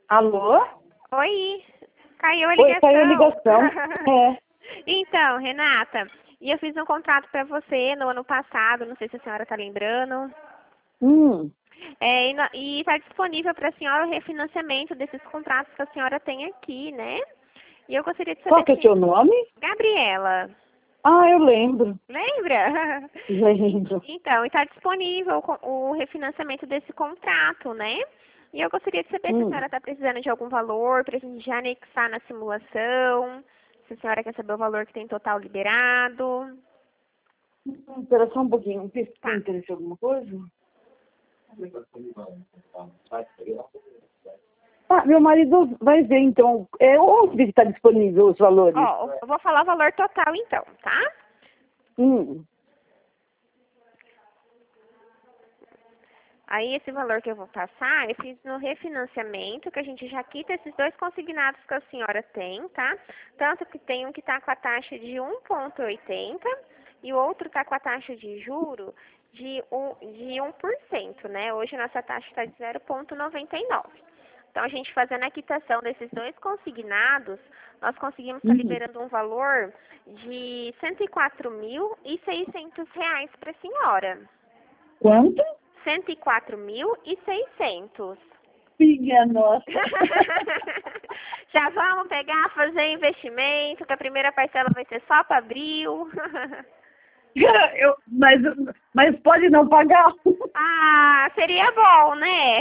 Alô? Oi, caiu a Oi, ligação. caiu a ligação. É. Então, Renata, e eu fiz um contrato para você no ano passado, não sei se a senhora está lembrando. Hum. E está disponível para a senhora o refinanciamento desses contratos que a senhora tem aqui, né? E eu gostaria de Qual saber que é o seu nome? Gabriela, Ah, eu lembro. lembra? Lembro. Então, está disponível o refinanciamento desse contrato, né? E eu gostaria de saber se a senhora está precisando de algum valor para a gente já anexar na simulação, se a senhora quer saber o valor que tem total liberado. Espera só um pouquinho. Tem Tá. interesse em alguma coisa? Ah, meu marido vai ver, então. Onde que está disponível os valores? Ó, eu vou falar o valor total então, tá? Hum. Aí esse valor que eu vou passar, eu fiz no refinanciamento, que a gente já quita esses dois consignados que a senhora tem, tá? Tanto que tem um que está com a taxa de 1,80 e o outro está com a taxa de juro de 1%, né? Hoje nossa taxa está de 0,99. Então, a gente fazendo a quitação desses dois consignados, nós conseguimos estar liberando um valor de R$ 104.600 para a senhora. Quanto? 104.600. Filha nossa. Já vamos pegar, fazer investimento, que a primeira parcela vai ser só para abril. Mas pode não pagar. Ah, seria bom, né?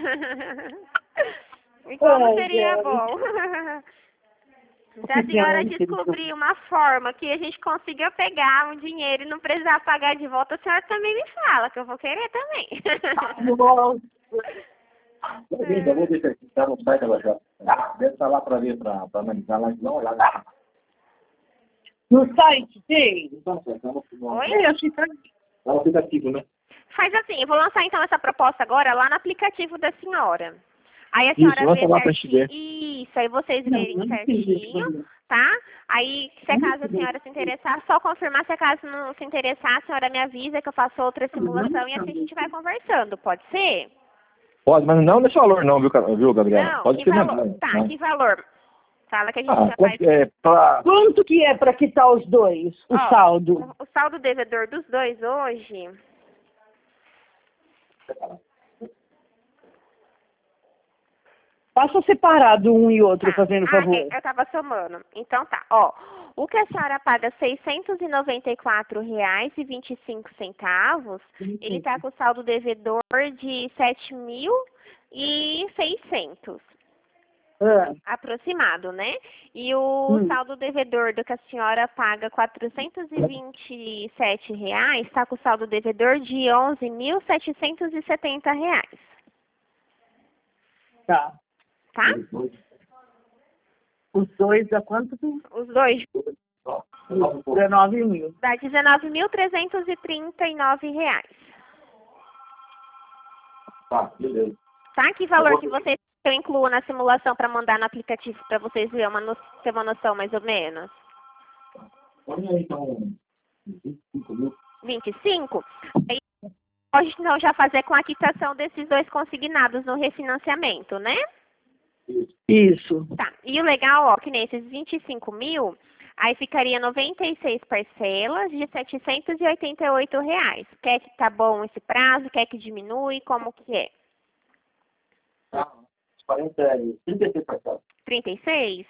E como Ai, seria cara. bom? Se a senhora descobrir uma forma que a gente consiga pegar um dinheiro e não precisar pagar de volta, a senhora também me fala, que eu vou querer também. Nossa. Eu vou deixar aqui, tá no site ela já. Deve estar lá para ver, para analisar lá, dá uma olhada. No site tem? Oi? É, acho que tá. É um aplicativo, né? Faz assim, eu vou lançar então essa proposta agora lá no aplicativo da senhora. Aí a Isso, senhora lança vê lá pra gente certinho. ver. Isso, aí vocês Não, verem não tem jeito pra certinho, ver. tá? Aí, se acaso a senhora se interessar, só confirmar. Se acaso não se interessar, a senhora me avisa que eu faço outra simulação e assim a gente vai conversando, pode ser? Pode, mas não nesse valor não, viu, Gabriela? Não, Pode que ser valor? mesmo. Tá, Né? que valor? Fala que a gente Ah, já faz. Quanto que é para quitar os dois? O Ó, saldo? o saldo devedor dos dois hoje. Passa separado um e outro, fazendo favor. Eu tava somando. Então tá, ó. O que a senhora paga R$ 694,25, ele tá com o saldo devedor de 7.600. Ah, Aproximado, né? E o saldo devedor do que a senhora paga R$ 427, está com o saldo devedor de R$ 11.770. tá. Tá? Os dois dá quanto? Os dois 19 mil. dá R$ 19.339. Tá, beleza. Tá? Que valor que eu incluo na simulação para mandar no aplicativo para vocês verem ter uma noção mais ou menos? Põe aí, então, 25 mil. 25? Aí pode então já fazer com a quitação desses dois consignados no refinanciamento, né? Isso. Tá. E o legal, ó, que nesses 25 mil, aí ficaria 96 parcelas de R$ 788. Quer que tá bom esse prazo? Quer que diminui? Como que é? Tá, 36 parcelas. 36?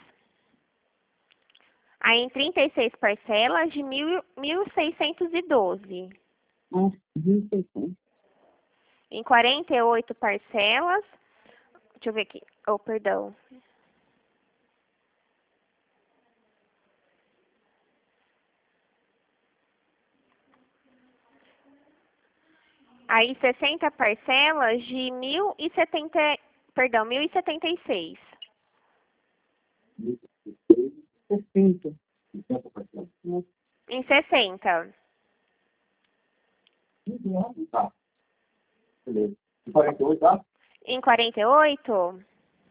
Aí em 36 parcelas de 1.612. 26. Em 48 parcelas, deixa eu ver aqui. Oh, perdão. Aí 60 parcelas de 1.070, perdão, 1.076. 60. 50 parcelas. Em 60. Tá, beleza. E 48, tá? Em 48?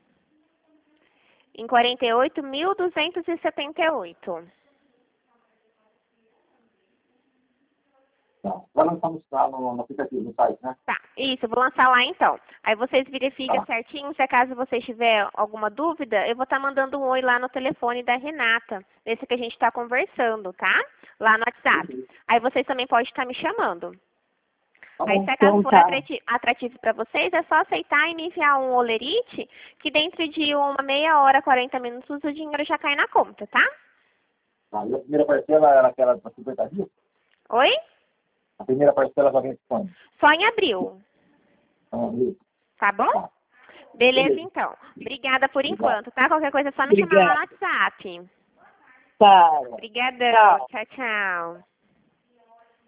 Em 48, 1.278. Tá. Vai lançar no aplicativo, no site, né? Tá, isso, eu vou lançar lá então. Aí vocês verificam certinho, se acaso vocês tiver alguma dúvida, eu vou estar mandando um oi lá no telefone da Renata, esse que a gente está conversando, tá? Lá no WhatsApp. Aí vocês também podem estar me chamando. Aí, se acaso for atrativo para vocês, é só aceitar e me enviar um olerite, que dentro de uma meia hora, 40 minutos, o dinheiro já cai na conta, tá? Tá. E a primeira parcela era aquela de 50 dias? Oi? A primeira parcela já vem quando? Só em abril. Beleza. Tá bom? Tá. Beleza, então. Obrigada por enquanto, tá? Qualquer coisa é só me chamar lá no WhatsApp. Tá. Obrigadão. Tchau, tchau.